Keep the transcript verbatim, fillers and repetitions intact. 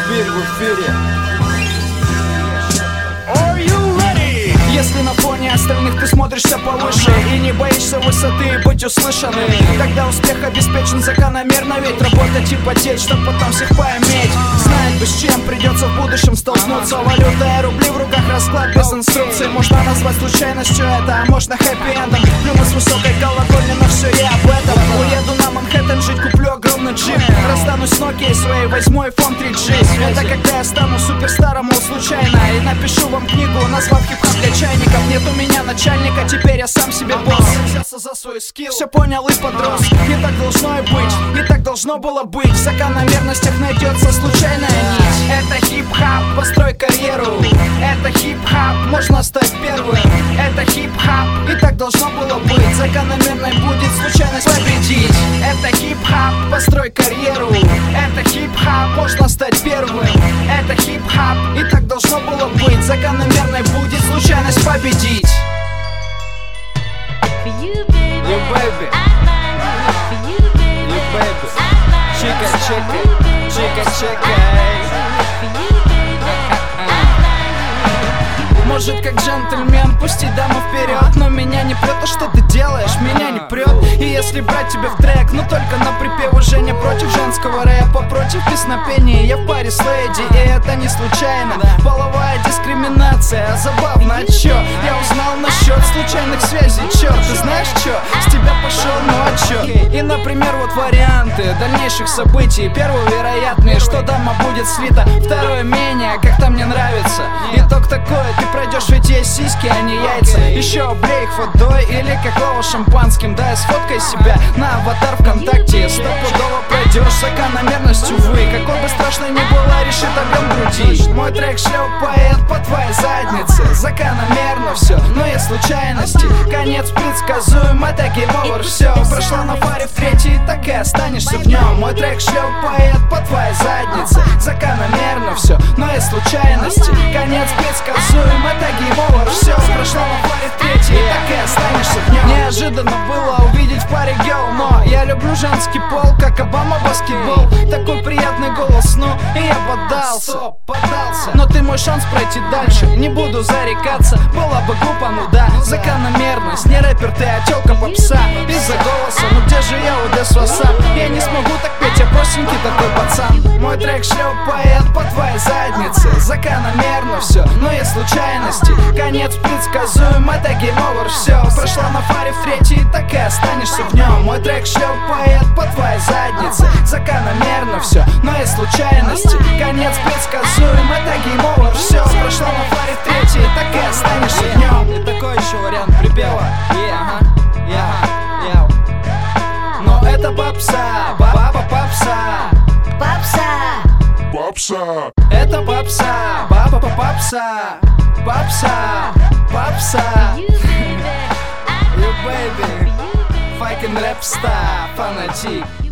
эфире, в эфире. Если на фоне остальных ты смотришься повыше и не боишься высоты и быть услышанным, тогда успех обеспечен закономерно, ведь работать и потеть, чтоб потом всех поиметь. Знает бы, с чем придется в будущем столкнуться. Валюта и рубли в руках, расклад без инструкций. Можно назвать случайностью это, а можно хэппи-эндом. Плюну с высокой колокольни, но все я об этом. Уеду на Манхэттен жить, куплю огромный джип. Расстанусь с Nokia своей, возьму айфон три джи. Это когда я стану суперстаром, мол, случайно. И напишу вам книгу, назвав хип-хоп для чайников. Нет у меня начальника, теперь я сам себе босс. Взялся за свой скилл, все понял и подрос. И так должно и быть, и так должно было быть. В закономерностях найдется случайная нить. Это хип-хап, построй карьеру. Это хип-хап, можно стать первым. Это хип-хап, и так должно было быть. Закономерной будет случайность победить. Это хип-хап, построй карьеру. Это хип-хап, можно стать первым. Это хип-хап, и так должно было быть. Закономерной будет случайность победить. You baby, you baby, чика, чика, чика, чика. Может, как джентльмен, пусти даму вперед. Но меня не прет то, что ты делаешь, меня не прет. И если брать тебя в трек, но только на припев уже не против женского рэпа, против песнопения. Я в паре с леди, и это не случайно. Половая дискриминация, забавно, а чё? Я узнал насчет случайных связей, чё? Ты знаешь чё? С тебя пошел, ну а чё? И, например, вот варианты дальнейших событий. Первый вероятный, что дама будет слита. Второе менее, как-то мне нравится. Итог такой, ты пройдешь в эти сиськи, а не яйца. Еще облей их водой или какого шампанским. Да, сфоткай себя на аватар ВКонтакте. Стопудово пройдешь закономерность, увы. Какой бы страшной ни была, решит объем груди. Мой трек шлепает по твоей заднице. Закономерно все, но есть случайности. Конец предсказуем, это гейм-овер. Все, прошла на фаре в третий, так и останешься в нем. Мой трек шлепает по твоей заднице. Закономерно все, но есть случайности. Конец предсказуем, это гейм-овер. Все, прошла на фаре в третий, так и останешься в нем. Неожиданно было увидеть в паре гел, но я люблю женский пол, как Обама баскетбол. Такой приятный голос, ну и я поддался. поддался Но ты мой шанс пройти дальше, не буду зарекаться. Было бы глупо, ну да, закономерность. Не рэпер ты, а тёлка попса. Из-за голоса, ну где же я, удес васап? Я не смогу так петь, я простенький такой пацан. Мой трек шлепает по твоей заднице. Закономерно все, но есть случайности. Конец предсказуем, это гейм-овер. Все, прошла на фаре в третий, так и останешься в нем. Мой трек шлепает по твоей заднице. Закономерно все, но есть случайности. Конец предсказуем, это гейм-овер. Все, прошла на фаре в третий, так и останешься в нем. И такой еще вариант припева. Yeah, yeah, yeah. Но это попса, баба попса. Попса, Попса. Это попса, баба попса. Попса, попса. You baby, Fucking рэп-стар, фанатик.